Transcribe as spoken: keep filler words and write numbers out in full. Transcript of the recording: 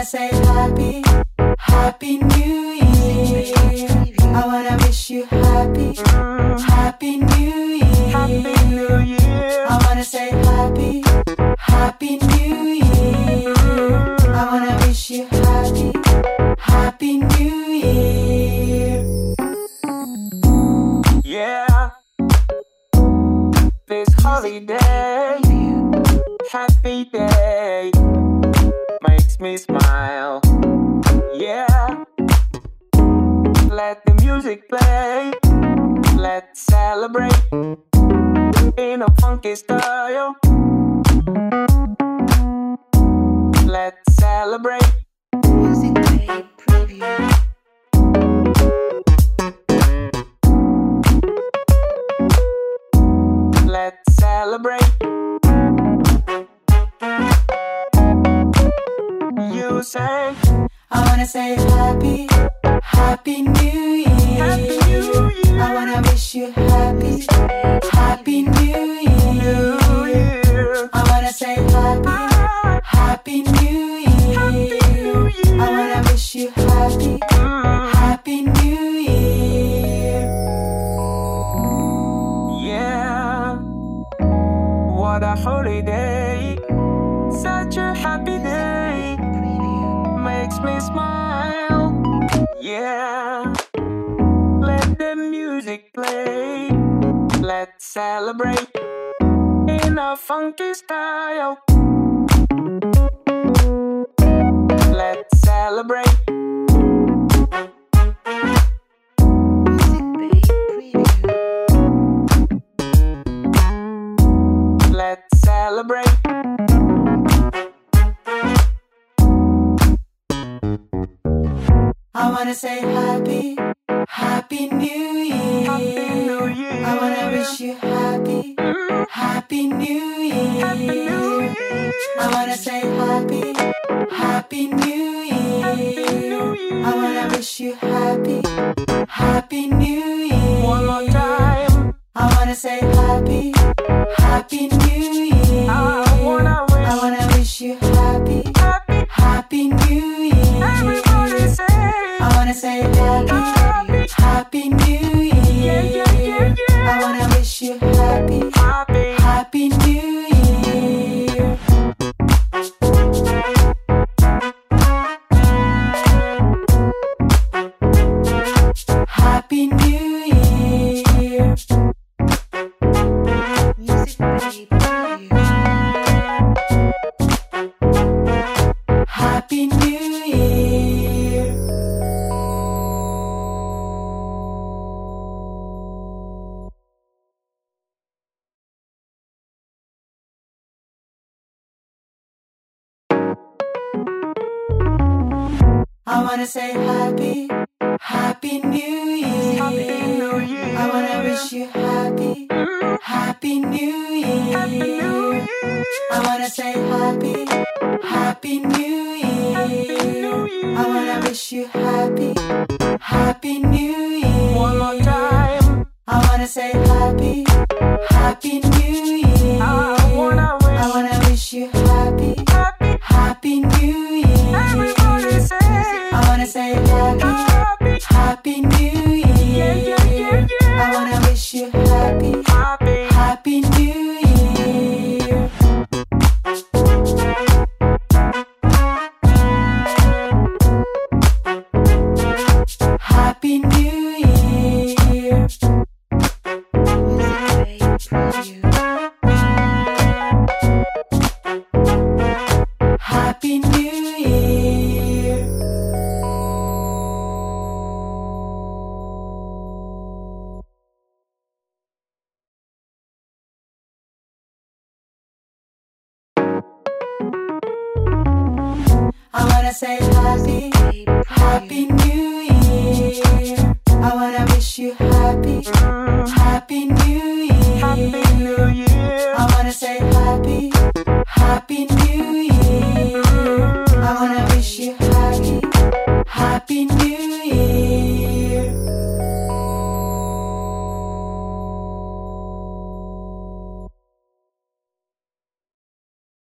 say happy, happy new year. I wanna wish you happy, happy new year. Happy New Year. I wanna say happy, happy new year. I wanna wish you happy, happy new year. Yeah. This holiday, happy day, makes me smile. Yeah. Let the music play. Let's celebrate in a funky style. Let's celebrate. Music Bay Preview. Let's celebrate. You say, I wanna say happy, happy new year. Happy New Year. I wanna wish you happy, happy new year. New Year. I wanna say happy, happy new year. Happy New Year. I wanna wish you happy, Mm, happy new year. yeah. What a holiday. Such a happy day. Makes me smile. Yeah. Let the music play. Let's celebrate in a funky style. Let's celebrate. Music Bay Preview. Let's celebrate. I wanna say happy, happy new year. Happy New Year. I wanna wish you happy, Mm, happy new year. Happy New Year. I wanna say happy, happy new year. New Year. I wanna wish you happy, happy new year. One more time. I wanna say happy, happy new year. I wanna wish I wanna wish you happy, happy. happy new year. Everybody say I wanna say happy, happy. happy new year. Yeah, yeah, yeah, yeah. I wanna wish you happy, Happy. happy new year. Happy new year. Music Bay Preview. Happy new year. I wanna say happy, happy new year. Happy New Year. I wanna wish you happy, Mm, happy new year. Happy New Year. I wanna say happy, happy new year. New Year. I wanna wish you happy, happy new year. One more time. I wanna say happy, happy new year. I wanna wish I wanna wish you happy, happy. happy new year. Everybody say I wanna say happy, happy. happy new year. Yeah, yeah, yeah, yeah. I wanna wish you happy, Happy. happy new year. Happy new year. Music Bay Preview. Happy new year. I wanna say happy, Bay happy Preview. new year. I wanna wish you happy, Mm, happy new year. Happy New